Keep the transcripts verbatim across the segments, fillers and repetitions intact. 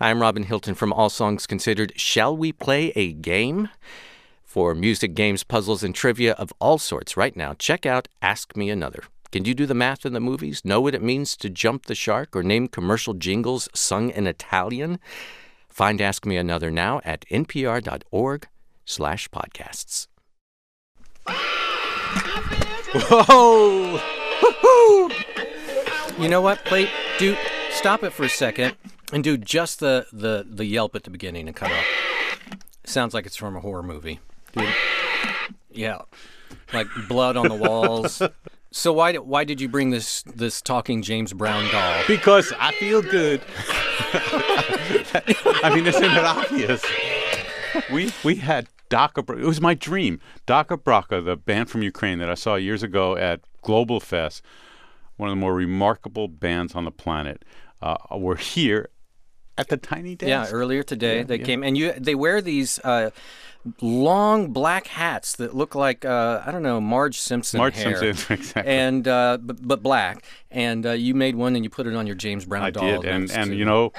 I'm Robin Hilton from All Songs Considered. Shall we play a game? For music, games, puzzles, and trivia of all sorts right now, check out Ask Me Another. Can you do the math in the movies? Know what it means to jump the shark or name commercial jingles sung in Italian? Find Ask Me Another now at npr.org slash podcasts. Whoa! Woo-hoo! You know what? Play, do, stop it for a second and do just the, the, the yelp at the beginning and cut off. Sounds like it's from a horror movie. Dude. Yeah. Like blood on the walls. So why why did you bring this this talking James Brown doll? Because I feel good. I mean, isn't it obvious? We we had Daka. It was my dream. Daka Braka, the band from Ukraine that I saw years ago at Global Fest, one of the more remarkable bands on the planet, uh, were here at the Tiny Desk. Yeah, earlier today yeah, they yeah. came, and you they wear these uh, long black hats that look like uh, I don't know Marge Simpson Marge hair. Simpson, exactly. And uh, but, but black, and uh, you made one and you put it on your James Brown I doll. did, and and to... you know,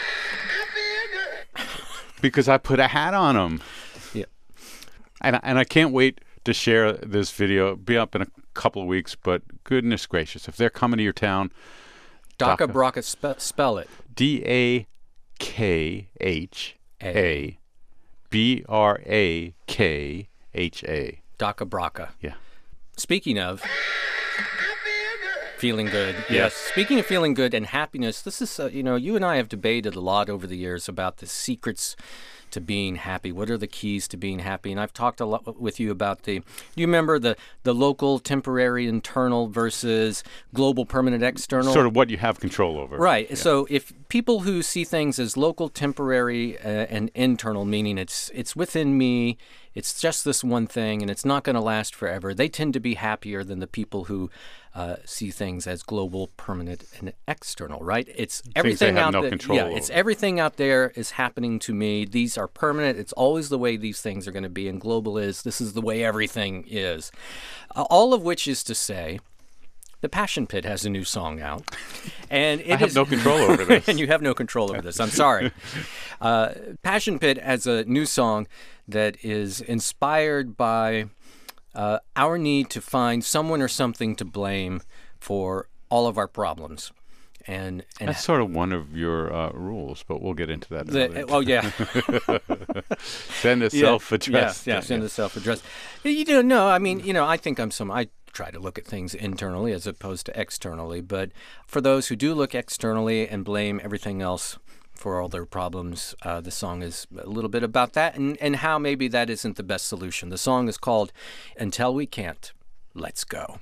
because I put a hat on them. Yeah, and and I can't wait to share this video. It'll be up in a couple of weeks, but goodness gracious, if they're coming to your town, Daka Braka, spe- spell it. D A K H A B R A K H A. Daka Braka. Yeah. Speaking of feeling good. Yes. yes. Speaking of feeling good and happiness, this is, uh, you know, you and I have debated a lot over the years about the secrets to being happy. What are the keys to being happy? And I've talked a lot with you about the, do you remember the, the local, temporary, internal versus global, permanent, external? Sort of what you have control over. Right. Yeah. So if people who see things as local, temporary, uh, and internal, meaning it's it's within me, it's just this one thing, and it's not going to last forever, they tend to be happier than the people who uh, see things as global, permanent, and external, right? It's everything they have out no there. control Yeah, over. it's everything out there is happening to me. These are permanent. It's always the way these things are going to be, and global is this is the way everything is. Uh, all of which is to say, the Passion Pit has a new song out, and it I have is, no control over this. and you have no control over this. I'm sorry. Uh, Passion Pit has a new song that is inspired by uh, our need to find someone or something to blame for all of our problems. And, and That's sort of one of your uh, rules, but we'll get into that. The, oh, yeah. Send a yeah, self-address. Yeah, yeah, send a self-address. You don't know. I mean, you know, I think I'm some... I try to look at things internally as opposed to externally. But for those who do look externally and blame everything else for all their problems, uh, the song is a little bit about that and, and how maybe that isn't the best solution. The song is called Until We Can't, Let's Go.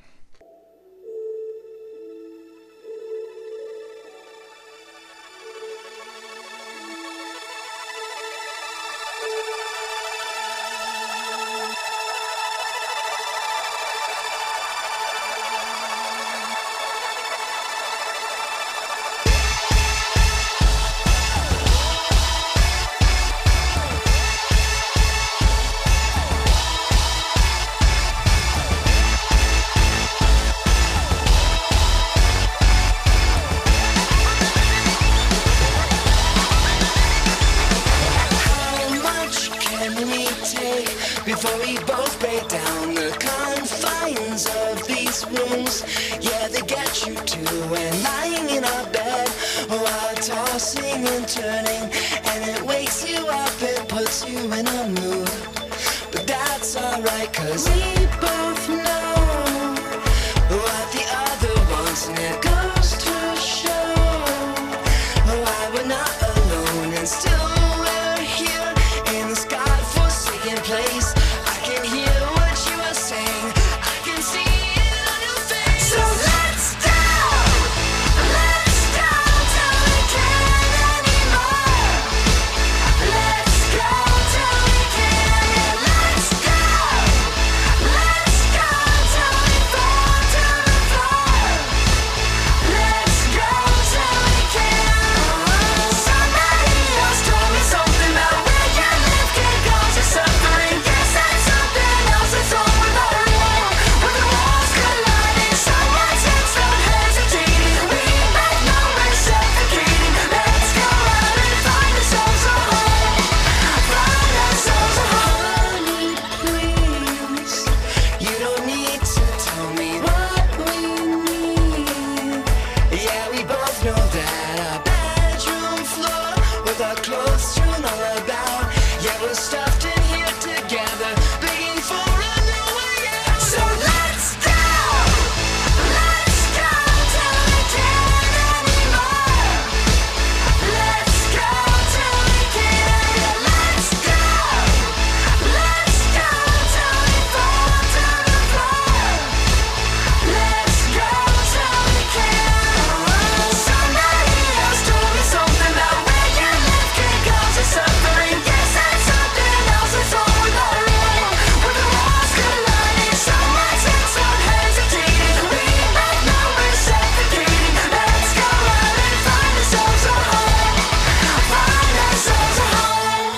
Before we both break down the confines of these rooms, yeah, they get you too. And lying in our bed while tossing and turning, and it wakes you up, it puts you in a mood. But that's alright, cause we both know what the other wants, and it goes to show why we're not alone, and still we're here in this godforsaken place. Let's go. with our clothes strewn all about. Yeah, we're stuffed in here together, begging for a new way out. So let's go, let's go till we can't anymore. Let's go till we can't. Let's go, let's go till we fall to the floor. Let's go till we can't. Somebody else told me something about where you live can cause you suffering. Yes, that's something else. It's all we gotta run. With the walls colliding, some nights and some hesitating. Reading back numbers, suffocating. Let's go out and find ourselves a home. Find ourselves a home.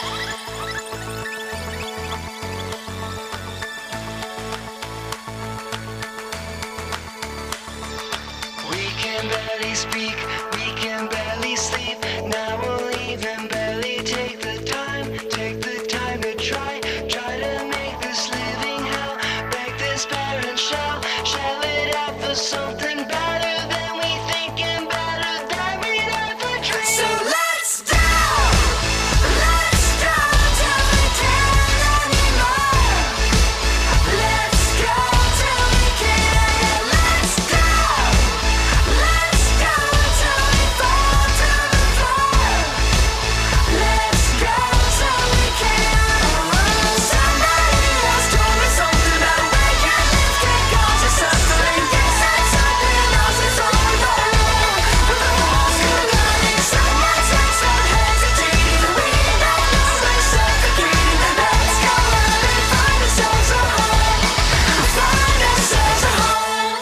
We can barely speak, we can barely sleep. Now we'll even barely take the time, take the time to try, try to make this living hell, break this barren shell, shell it out for something better than we think and better than we'd ever dream. So let's go, let's go till we can't anymore. Let's go till we can't. Let's go, let's go till we fall to the floor. Let's go till we can't. Somebody else told me something about where you live can cause you suffering. Yes, that's something else. It's all we gotta run. With the walls colliding, some nights and some hesitating. Reading back numbers, suffocating. Let's go out and find ourselves a home. Find ourselves a home.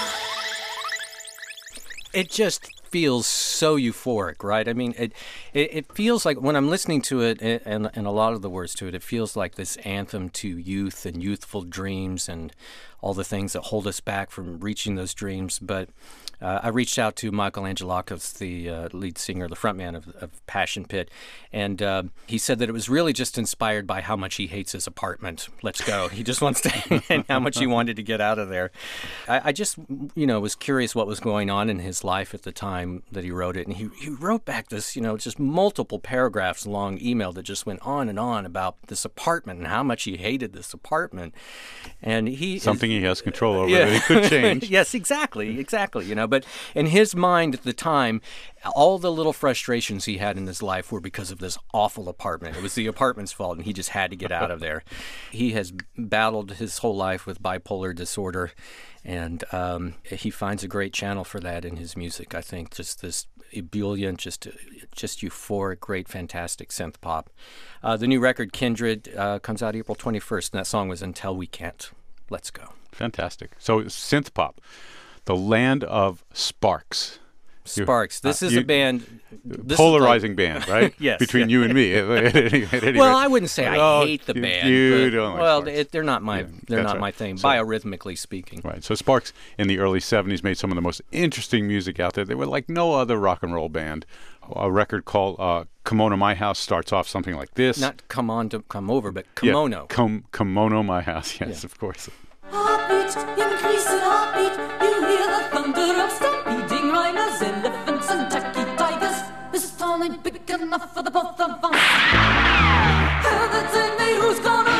It just feels so euphoric, right? I mean, it, it it feels like when I'm listening to it, a- and and a lot of the words to it, it feels like this anthem to youth and youthful dreams and all the things that hold us back from reaching those dreams. But uh, I reached out to Michael Angelakos, the uh, lead singer, the frontman of, of Passion Pit, and uh, he said that it was really just inspired by how much he hates his apartment. Let's go. He just wants to, and how much he wanted to get out of there. I, I just, you know, was curious what was going on in his life at the time that he wrote it. And he, he wrote back this, you know, just multiple paragraphs long email that just went on and on about this apartment and how much he hated this apartment. And he Something he has control over Yeah. that he could change. Yes, exactly, exactly. You know, but in his mind at the time, all the little frustrations he had in his life were because of this awful apartment. It was the apartment's fault, and he just had to get out of there. He has battled his whole life with bipolar disorder, and um, he finds a great channel for that in his music. I think just this ebullient, just just euphoric, great, fantastic synth pop. Uh, the new record, Kindred, uh, comes out April twenty-first, and that song was Until We Can't. Let's go. Fantastic. So synth pop, the land of Sparks. You- Sparks. This uh, is you- a band. This Polarizing band, right? Yes, Between yeah. you and me. At any- at any Well, rate. I wouldn't say I Oh, hate the you- band. You but- don't like well, Sparks. it, they're not my Yeah, they're that's not right. my thing, So- biorhythmically speaking. Right. So Sparks in the early seventies made some of the most interesting music out there. They were like no other rock and roll band. A record called uh, Kimono My House starts off something like this. Not come on to come over, but Yeah, kimono. Kim- Kimono My House. Yes, Yeah. of course. Heartbeat, increase in heartbeat. You hear the thunder of stampeding rhinos, elephants and tacky tigers. This town ain't big enough for the both of us. Heather, tell me who's gonna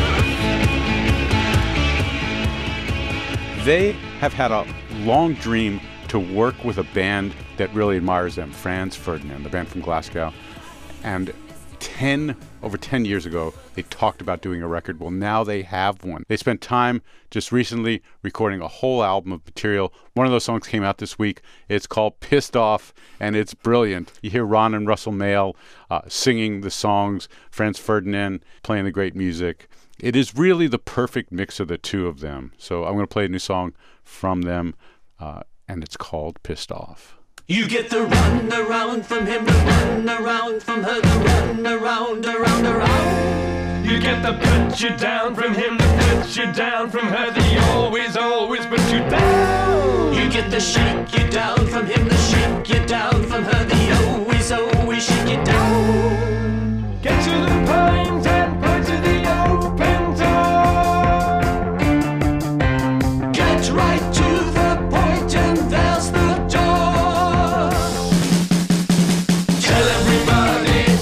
lead? They have had a long dream to work with a band that really admires them, Franz Ferdinand, the band from Glasgow. And ten over ten years ago, they talked about doing a record. Well, now they have one. They spent time just recently recording a whole album of material. One of those songs came out this week. It's called Pissed Off, and it's brilliant. You hear Ron and Russell Mael uh, singing the songs, Franz Ferdinand playing the great music. It is really the perfect mix of the two of them. So I'm going to play a new song from them, uh, and it's called Pissed Off. You get the run around from him, the run around from her, the run around, around, around. You get the put you down from him, the put you down from her, the always, always put you down. You get the shake you down from him, the shake you down from her, the always, always shake you down. Get to the point and put to the open door. Get right to the point and there's the door. Tell everybody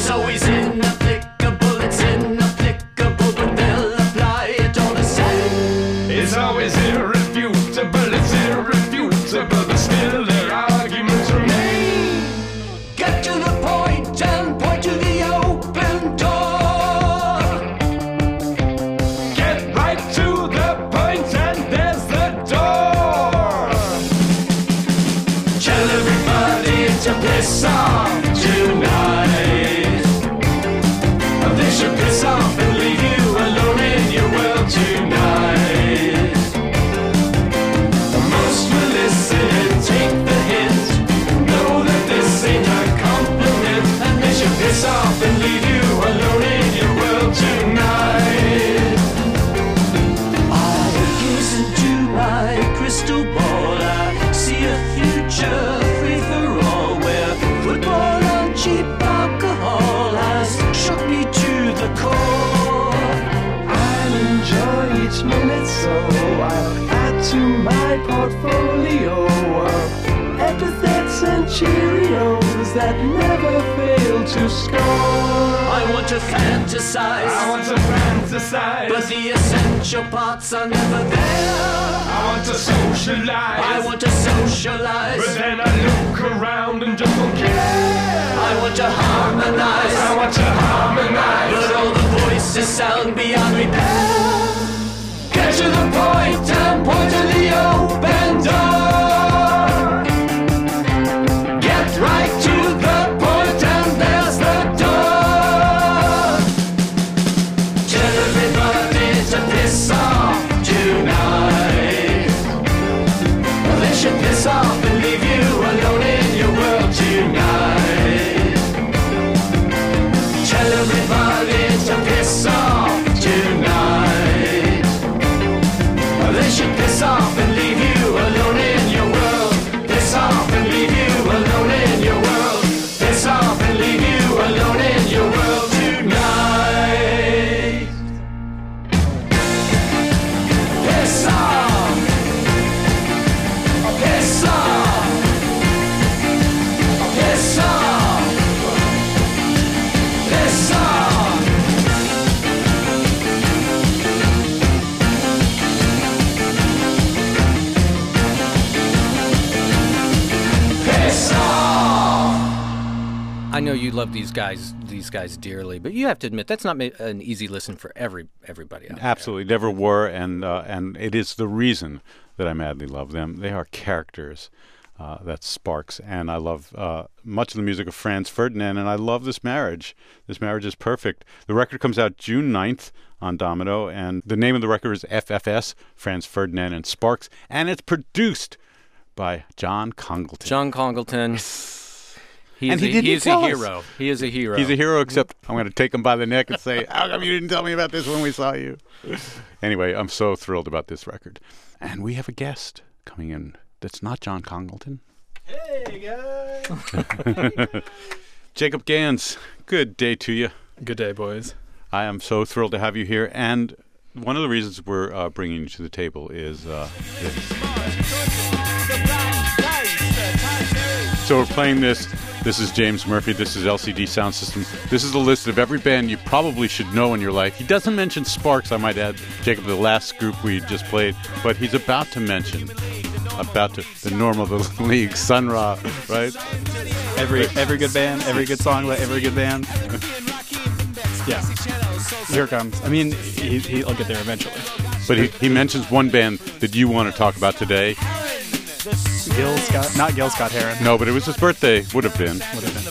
is always inapplicable. It's inapplicable, but they'll apply it all the same. It's always irrefutable, it's irrefutable, but still their arguments remain. Get to the point and point to the open door. Get right to the point and there's the door. Tell everybody to piss off tonight. They should piss off and leave you alone in your world tonight. Most will listen and take the hint. Know that this ain't a compliment, and they should piss off and leave you alone in your world tonight. I gaze into my crystal ball. I see a future free for all, where football and cheap alcohol has shook me to the core. I'll enjoy each minute, so I'll add to my portfolio of epithets and Cheerios that never fail to score. I want to fantasize, I want to fantasize, but the essential parts are never there. I want to socialize, I want to socialize, but then I look around and just don't care. I want to harmonize, I want to harmonize, but all the voices sound beyond repair. Get to the point and point to the open door. Get right to the point and there's the door. Tell everybody to piss off tonight. They should piss off and leave you alone in your world tonight. Tell everybody to piss off tonight. They should piss off and leave you alone in your world. Piss off and leave you alone in your world. Piss off and leave you alone in your world tonight. Piss off. Piss off. Piss off. Piss off. Piss off. I know you love these guys, these guys dearly, but you have to admit that's not ma- an easy listen for every everybody out Absolutely, never were, and uh, and it is the reason that I madly love them. They are characters. Uh, that's Sparks, and I love uh, much of the music of Franz Ferdinand, and I love this marriage. This marriage is perfect. The record comes out June ninth on Domino, and the name of the record is F F S, Franz Ferdinand and Sparks, and it's produced by John Congleton. John Congleton. He And is he a, didn't he is a tell us. hero. He is a hero. He's a hero, except I'm going to take him by the neck and say, how come you didn't tell me about this when we saw you? Anyway, I'm so thrilled about this record. And we have a guest coming in that's not John Congleton. Hey, guys. Jacob Gans, good day to you. Good day, boys. I am so thrilled to have you here. And one of the reasons we're uh, bringing you to the table is uh, this. So we're playing this. This is James Murphy. This is L C D Sound System. This is a list of every band you probably should know in your life. He doesn't mention Sparks, I might add, Jacob, the last group we just played, but he's about to mention, about to, the norm of the league, Sun Ra, right? Every every good band, every good song by every good band. Yeah. Here it comes. I mean, he, he'll get there eventually. But he, he mentions one band that you want to talk about today. Gil Scott, not Gil Scott Heron. No, but it was his birthday. Would have been. Would have been.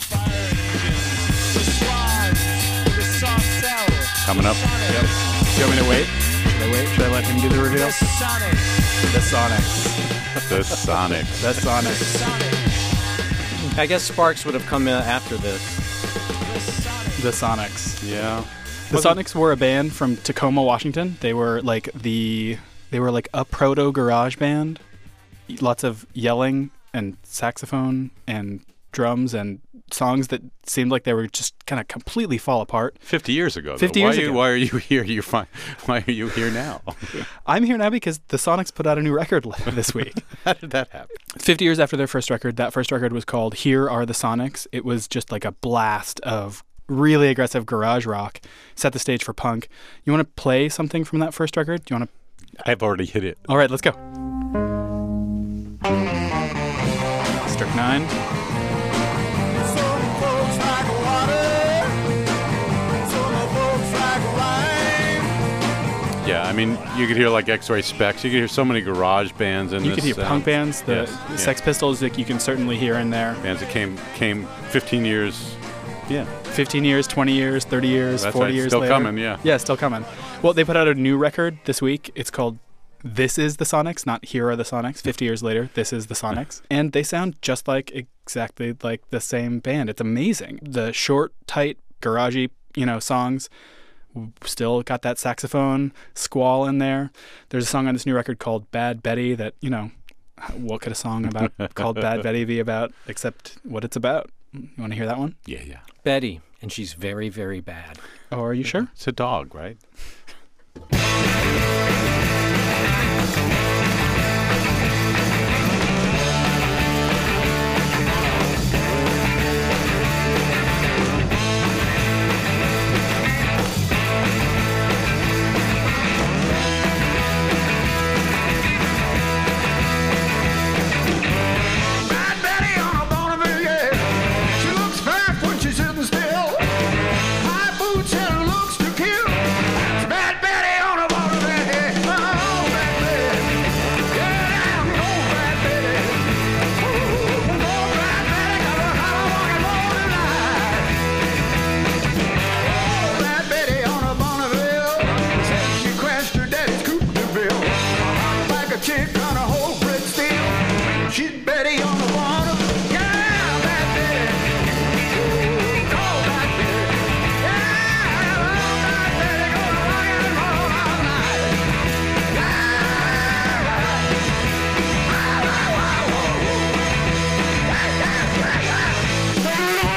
Coming up. Yep. Do you want me to wait? Should I wait? Should I let him do the reveal? The Sonics. The Sonics. The Sonics. I guess Sparks would have come uh, after this. The Sonics. Yeah. The Wasn't- Sonics were a band from Tacoma, Washington. They were like the they were like a proto garage band. Lots of yelling and saxophone and drums and songs that seemed like they were just kind of completely fall apart. Fifty years ago. though. Fifty why years are you, ago. Why are you here? You find, Why are you here now? I'm here now because the Sonics put out a new record this week. How did that happen? Fifty years after their first record, that first record was called "Here Are the Sonics." It was just like a blast of really aggressive garage rock, set the stage for punk. You want to play something from that first record? Do you want to? I've already hit it. All right, let's go. Strychnine. Yeah, I mean, you could hear like X-Ray Specs. You could hear so many garage bands in You this. could hear sound. punk bands, the Yes, the yeah. Sex Pistols that you can certainly hear in there. Bands that came came fifteen years. Yeah, fifteen years, twenty years, thirty years, That's forty right, years still later. coming, yeah. Yeah, still coming. Well, they put out a new record this week. It's called This Is the Sonics, not Here Are the Sonics. fifty years later, This Is the Sonics. And they sound just like exactly like the same band. It's amazing. The short, tight, garagey, you know, songs still got that saxophone squall in there. There's a song on this new record called Bad Betty that, you know, what could a song about called Bad Betty be about except what it's about? You want to hear that one? yeah, yeah. Betty, and she's very, very bad. Oh, are you sure? It's a dog, right? Bad Betty on a Bonneville, yeah. She looks fast when she's sitting still. High boots and looks to kill. It's Bad Betty on a Bonneville, yeah. Oh, Bad Betty. Yeah, go Bad Betty. Ooh, go Bad Betty, 'cause I don't want it more tonight. Oh, Bad Betty on a Bonneville. Said she crashed her daddy's coupe de ville. Hot like a chick on a whole brick steel. She's Betty on the water. Yeah, Bad Betty. Ooh, go Bad Betty. Yeah, Bad Betty, gonna rock and roll all night. Yeah, right. Wow, wow, wow, whoa. Yeah, yeah, yeah, yeah.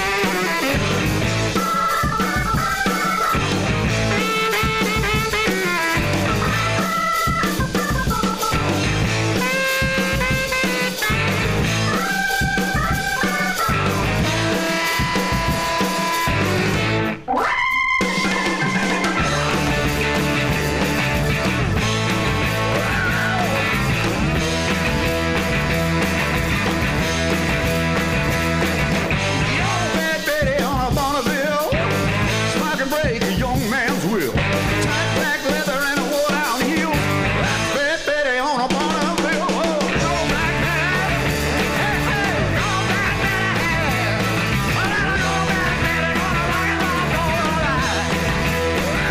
Bad Betty on a Bonneville, smack and break a young man's will. Tight black leather and a worn-out heel. That's Bad Betty on a Bonneville. Oh, go Bad Betty. Hey, hey, go Bad Betty. Oh, go Bad Betty, gonna rock and roll all night.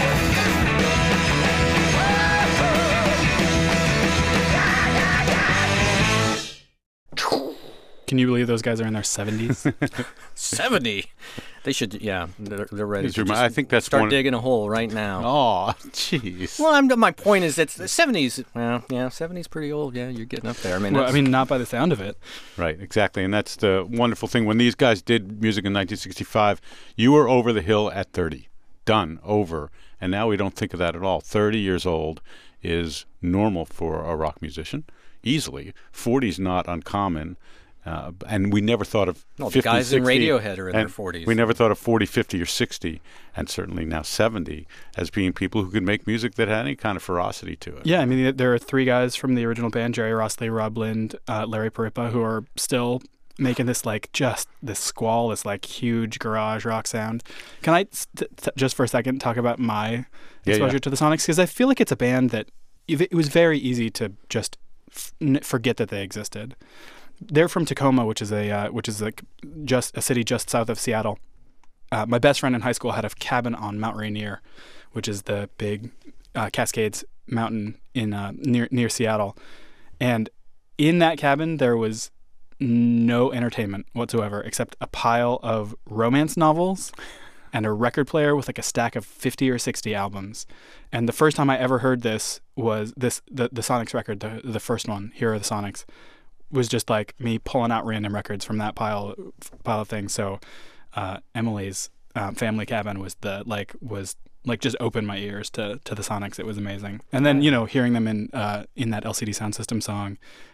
Can you believe those guys are in their seventies? seventy. They should, yeah, they're, they're ready These to remi- just I think that's start one- digging a hole right now. Oh, jeez. Well, I'm, my point is that the seventies, well, yeah, seventies pretty old. Yeah, you're getting up there. I mean, Well, I that's- mean, not by the sound of it. Right, exactly. And that's the wonderful thing. When these guys did music in nineteen sixty-five, you were over the hill at thirty. Done, over. And now we don't think of that at all. thirty years old is normal for a rock musician, easily. forty is not uncommon. Uh, and we never thought of No, the fifty, guys in sixty, Radiohead are in their and forties. We never thought of forty, fifty, or sixty, and certainly now seventy, as being people who could make music that had any kind of ferocity to it. Yeah, I mean, there are three guys from the original band, Jerry Rossley, Rob Lind, uh, Larry Parippa, who are still making this, like, just this squall, this, like, huge garage rock sound. Can I, st- t- just for a second, talk about my Yeah, exposure yeah. to the Sonics? Because I feel like it's a band that it was very easy to just f- n- forget that they existed. They're from Tacoma, which is a uh, which is like just a city just south of Seattle. Uh, my best friend in high school had a cabin on Mount Rainier, which is the big uh, Cascades mountain in uh, near near Seattle. And in that cabin, there was no entertainment whatsoever except a pile of romance novels and a record player with like a stack of fifty or sixty albums. And the first time I ever heard this was this the, the Sonics record, the the first one, Here Are the Sonics, was just like me pulling out random records from that pile pile of things. So uh, Emily's um, family cabin was the like was like just opened my ears to to the Sonics. It was amazing. And then you know hearing them in uh, in that L C D Sound System song,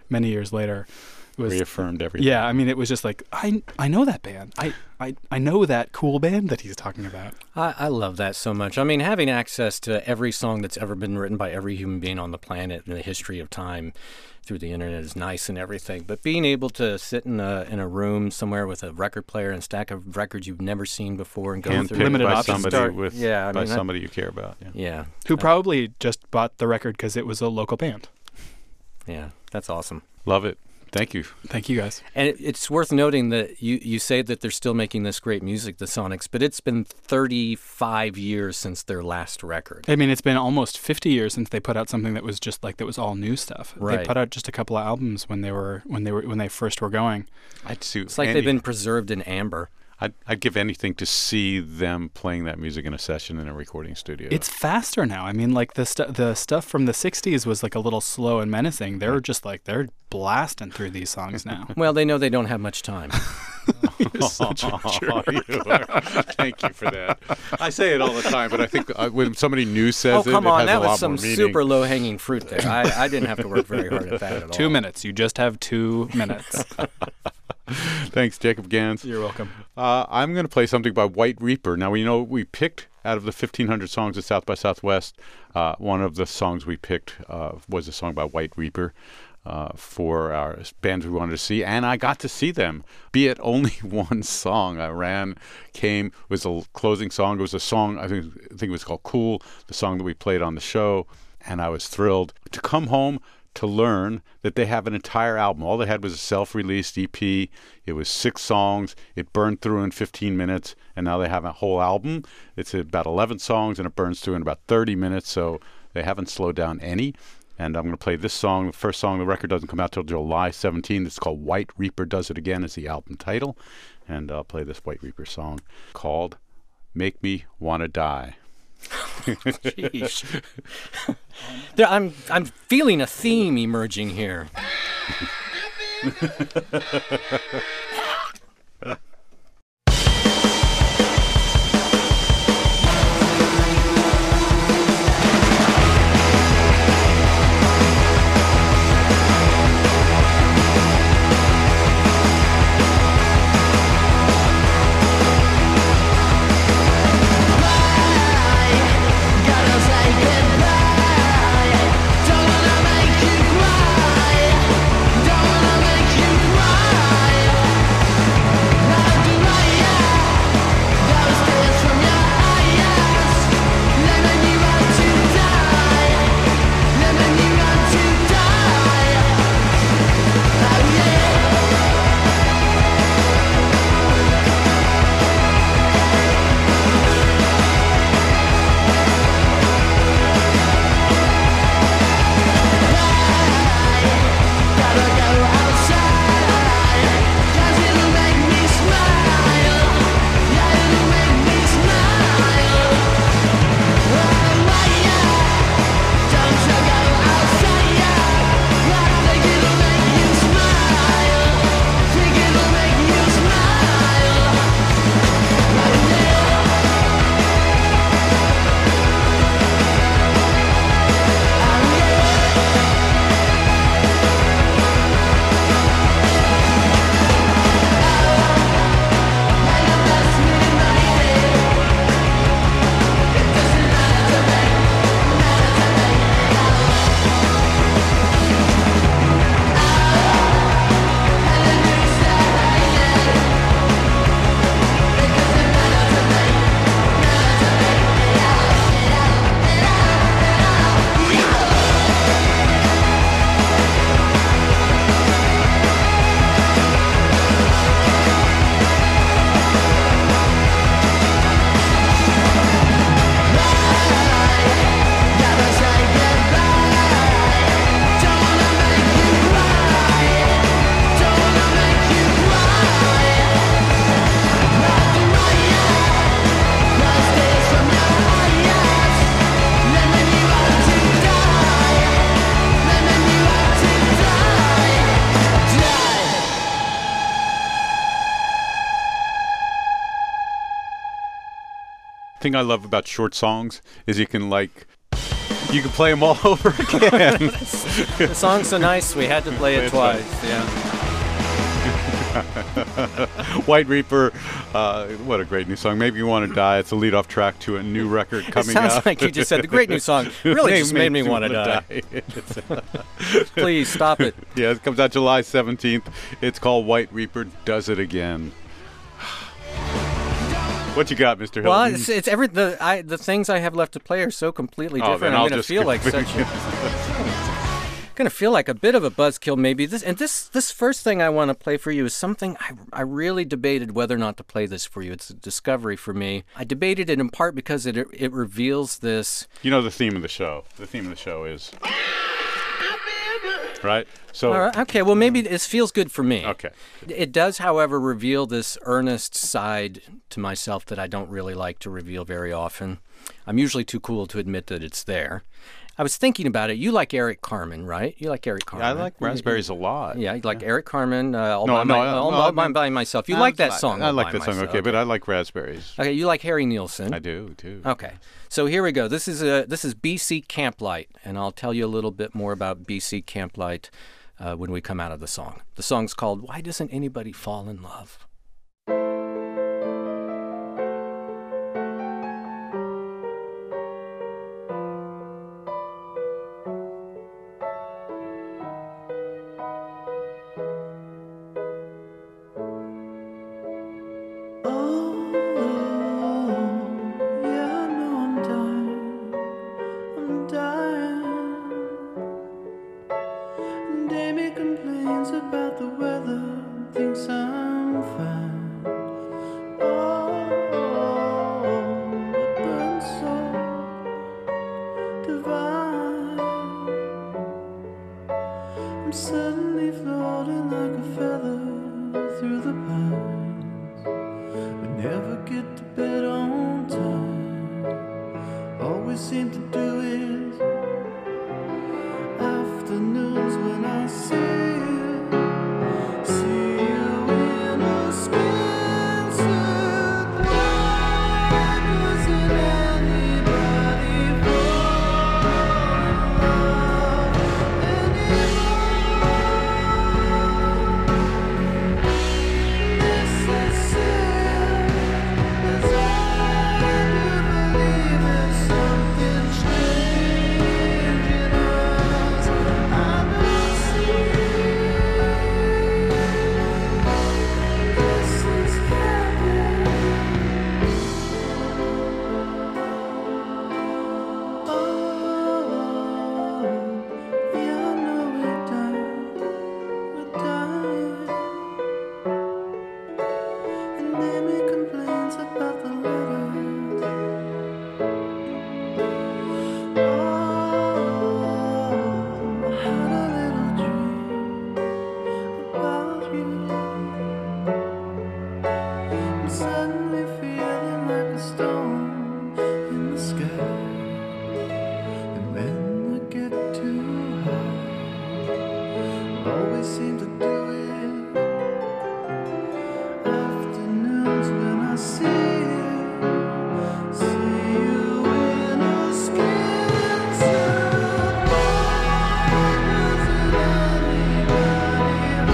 many years later. It was, Reaffirmed everything. Yeah, I mean, it was just like, I I know that band. I, I, I know that cool band that he's talking about. I, I love that so much. I mean, having access to every song that's ever been written by every human being on the planet in the history of time through the internet is nice and everything. But being able to sit in a in a room somewhere with a record player and a stack of records you've never seen before and go Handpicked through limited by options. somebody Start- with yeah, I by mean, that- somebody you care about. Yeah. Yeah, Who probably just bought the record because it was a local band. yeah, that's awesome. Love it. Thank you. Thank you, guys. And it, it's worth noting that you, you say that they're still making this great music, the Sonics, but it's been thirty-five years since their last record. I mean, it's been almost fifty years since they put out something that was just like that was all new stuff. Right. They put out just a couple of albums when they were when they were when they first were going. I'd sue It's like any- they've been preserved in amber. I'd, I'd give anything to see them playing that music in a session in a recording studio. It's faster now. I mean, like the stu- the stuff from the sixties was like a little slow and menacing. They're just like they're blasting through these songs now. Well, they know they don't have much time. You're such a jerk. You are. Thank you for that. I say it all the time, but I think uh, when somebody new Oh, says it, come it on. has That a lot was some more meaning. super low-hanging fruit there. I, I didn't have to work very hard at that at all. Two minutes. You just have two minutes. Thanks, Jacob Gans. You're welcome. Uh, I'm going to play something by White Reaper. Now, we know we picked out of the fifteen hundred songs at South by Southwest, uh, one of the songs we picked uh, was a song by White Reaper uh, for our bands we wanted to see, and I got to see them, be it only one song. I ran, came, was a closing song. It was a song, I think, I think it was called Cool, the song that we played on the show, and I was thrilled to come home to learn that they have an entire album. All they had was a self-released E P. It was six songs. It burned through in fifteen minutes, and now they have a whole album. It's about eleven songs, and it burns through in about thirty minutes, so they haven't slowed down any. And I'm going to play this song. The first song, the record doesn't come out till July seventeenth. It's called White Reaper Does It Again, is the album title. And I'll play this White Reaper song called Make Me Wanna Die. Jeez. There, I'm I'm feeling a theme emerging here. Thing I love about short songs is you can like You can play them all over again. The song's so nice, we had to play it Play it twice. Yeah. White Reaper, uh, what a great new song. Maybe You Want to Die. It's a lead-off track to a new record It coming sounds out. like you just said the great new song. Really just made me you want to wanna die. Please stop it. Yeah, it comes out July seventeenth. It's called White Reaper Does It Again. What you got, Mister Well, Hilton? it's, it's every the I the things I have left to play are so completely Oh, different. then I'm I'll gonna just feel go- like such a gonna feel like a bit of a buzzkill maybe. This and this this first thing I want to play for you is something I I really debated whether or not to play this for you. It's a discovery for me. I debated it in part because it it reveals this. You know the theme of the show. The theme of the show is right. So All right, okay, well maybe this feels good for me. okay. It does, however, reveal this earnest side to myself that I don't really like to reveal very often. I'm usually too cool to admit that it's there. I was thinking about it. You like Eric Carmen, right? You like Eric Carmen. I like Raspberries a lot. Yeah, you like Eric Carmen. Uh, all No, by, no, my, uh, all, no, all I by, mean- by myself. You I- like that I- song? I, All like by that song. myself. Okay, but I like Raspberries. Okay, you like Harry Nilsson. I do too. Okay, so here we go. This is a this is B C Camplight, and I'll tell you a little bit more about B C Camplight uh, when we come out of the song. The song's called "Why Doesn't Anybody Fall in Love." Suddenly floating like a feather through the pines. We never get to bed on time. All we seem to do is afternoons when I see you, see you in a skin suit. Why doesn't anybody fall in love anymore? Suddenly feeling like a stone in the sky. And when I get too high, all we seem to do is afternoons when I see you, see you in a skin suit. Why doesn't anybody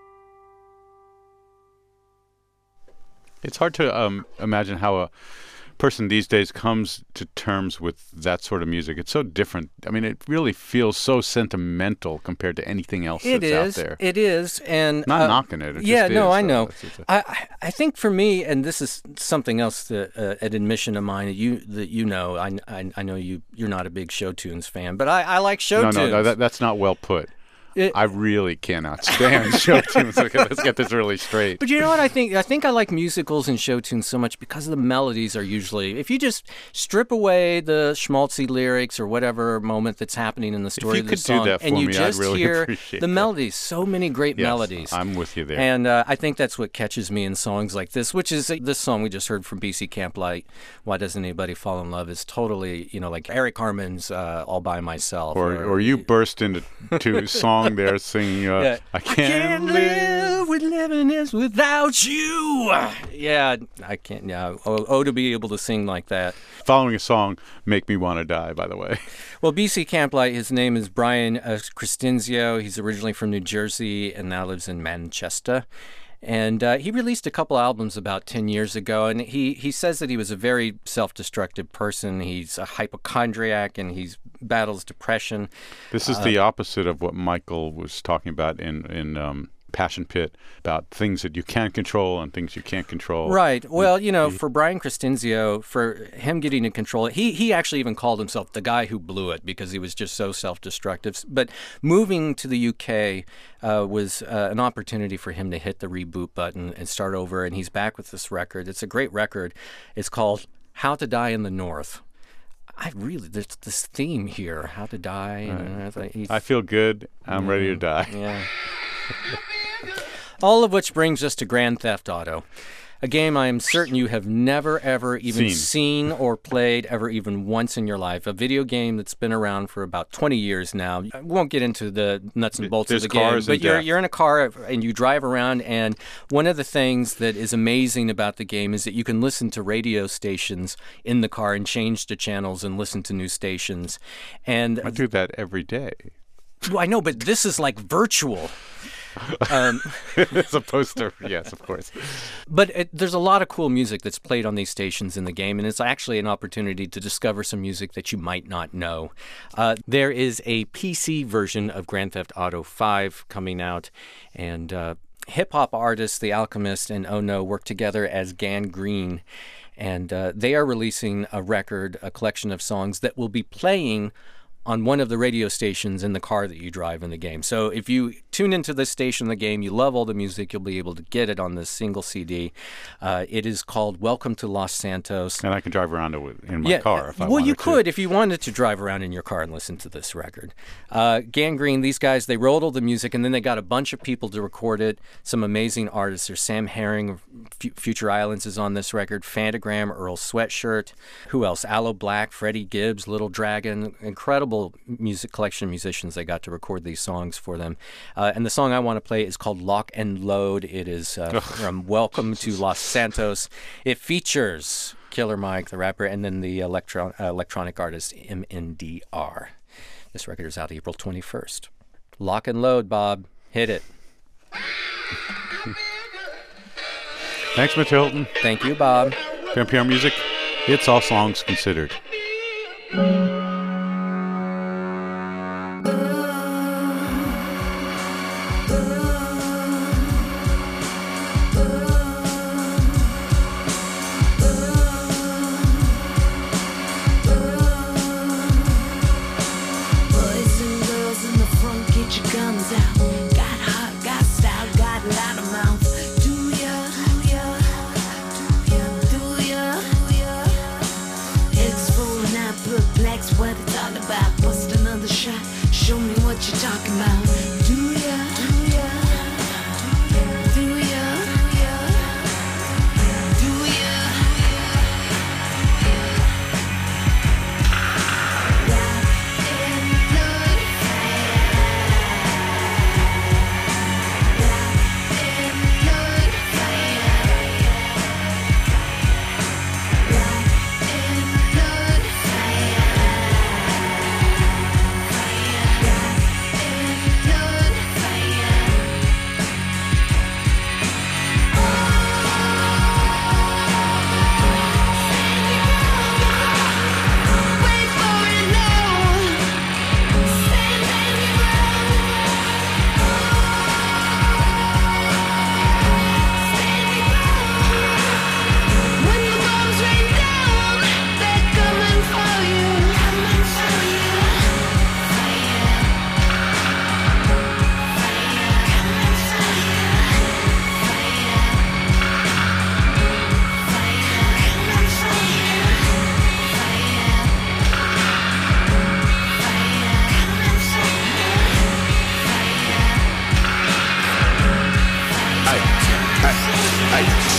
It's hard to um, imagine how a person these days comes to terms with that sort of music. It's so different. I mean, it really feels so sentimental compared to anything else It that's is. out there. It is, and Not uh, knocking it. It yeah, just no, is. I So know. it's- it's a- I I- I think for me, and this is something else that uh, an admission of mine that you that you know. I, I, I know you you're not a big show tunes fan, but I, I like show no, tunes. no, no, that, that's not well put. It- I really cannot stand show tunes. Okay, let's get this really straight. But you know what I think? I think I like musicals and show tunes so much because the melodies are usually, if you just strip away the schmaltzy lyrics or whatever moment that's happening in the story you of the could do song, that and for you me, I'd just really hear appreciate the that. melodies, so many great Yes, melodies. I'm with you there. And uh, I think that's what catches me in songs like this, which is uh, this song we just heard from B C Camp Light, Why Doesn't Anybody Fall in Love, is totally, you know, like Eric Carmen's uh, All By Myself. Or, or you burst into to song there singing, uh, Yeah. I can't, live with living is without you. Yeah, I can't. Yeah, oh, oh, to be able to sing like that. Following a song, Make Me Want to Die, by the way. Well, B C Camplight, his name is Brian uh, Crescenzio. He's originally from New Jersey and now lives in Manchester. And uh, he released a couple albums about ten years ago, and he, he says that he was a very self-destructive person. He's a hypochondriac, and he battles depression. This is the opposite of what Michael was talking about in, in um, Passion Pit, about things that you can control and things you can't control. Right. Well, you know, for Brian Crescenzio, for him getting to control it, he, he actually even called himself the guy who blew it because he was just so self-destructive. But moving to the U K uh, was uh, an opportunity for him to hit the reboot button and start over, and he's back with this record. It's a great record. It's called How to Die in the North. I really, there's this theme here, how to die. And, uh, he's- I feel good. I'm ready to die. yeah. All of which brings us to Grand Theft Auto, a game I am certain you have never, ever even Seen. seen or played ever even once in your life. A video game that's been around for about twenty years now. I won't get into the nuts and bolts There's of the game, cars but and you're, death. you're in a car and you drive around, and one of the things that is amazing about the game is that you can listen to radio stations in the car and change the channels and listen to new stations. And I do that every day. well, I know, but this is like virtual. Um, As opposed to, yes, of course. But it, there's a lot of cool music that's played on these stations in the game, and it's actually an opportunity to discover some music that you might not know. Uh, there is a P C version of Grand Theft Auto five coming out, and uh, hip-hop artists The Alchemist and Oh No work together as Gang Green, and uh, they are releasing a record, a collection of songs that will be playing on one of the radio stations in the car that you drive in the game. So if you tune into this station in the game, you love all the music, you'll be able to get it on this single C D. Uh, it is called Welcome to Los Santos. And I can drive around it with, in my car if I well, wanted you to. could if you wanted to drive around in your car and listen to this record. Uh, Gang Green, these guys, they wrote all the music, and then they got a bunch of people to record it. Some amazing artists. There's Sam Herring of F- Future Islands is on this record. Fantagram, Earl Sweatshirt. Who else? Aloe Black, Freddie Gibbs, Little Dragon. Incredible music collection of musicians they got to record these songs for them. Uh, and the song I want to play is called Lock and Load. It is uh, from Welcome to Los Santos. It features Killer Mike, the rapper, and then the electro- uh, electronic artist M N D R. This record is out April twenty-first. Lock and Load, Bob. Hit it. Thanks, Mitch Hilton. Thank you, Bob. N P R Music, it's All Songs Considered. Boys and girls in the front, get your guns out. Got heart, got style, got a lot of mouth. Do ya? Do ya? Do ya? Do ya? X four nine perplex, what it's all about. Bust another shot, show me what you're talking about. Do ya? Do ya? Do ya? Do ya?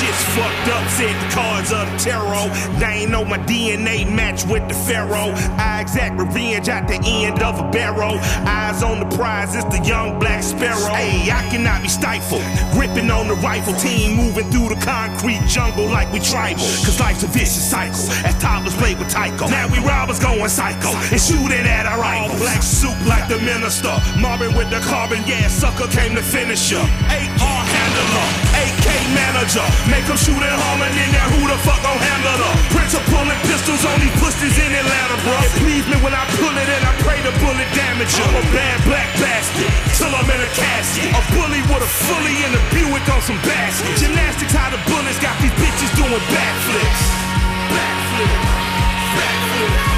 shit's fucked up, said the cards of the tarot. They ain't know my D N A match with the pharaoh. I exact revenge at the end of a barrel. Eyes on the prize, it's the young black sparrow. Hey, I cannot be stifled, gripping on the rifle. Team moving through the concrete jungle like we tribal. Cause life's a vicious cycle, as toddlers play with Tycho. Now we robbers going psycho, and shooting at our rivals. Black suit like the minister, mobbing with the carbon gas sucker came to finish her. A R handler, A K manager, make them shoot at Harmony, now who the fuck gon' handle her? Prince of pulling pistols on these pussies in Atlanta, bro. It please me when I pull it and I pray the bullet damage her. I'm a bad black bastard, till I'm in a casket. A bully with a fully in the Buick on some baskets. Gymnastics how the bullets got these bitches doing backflips. Backflips, backflips.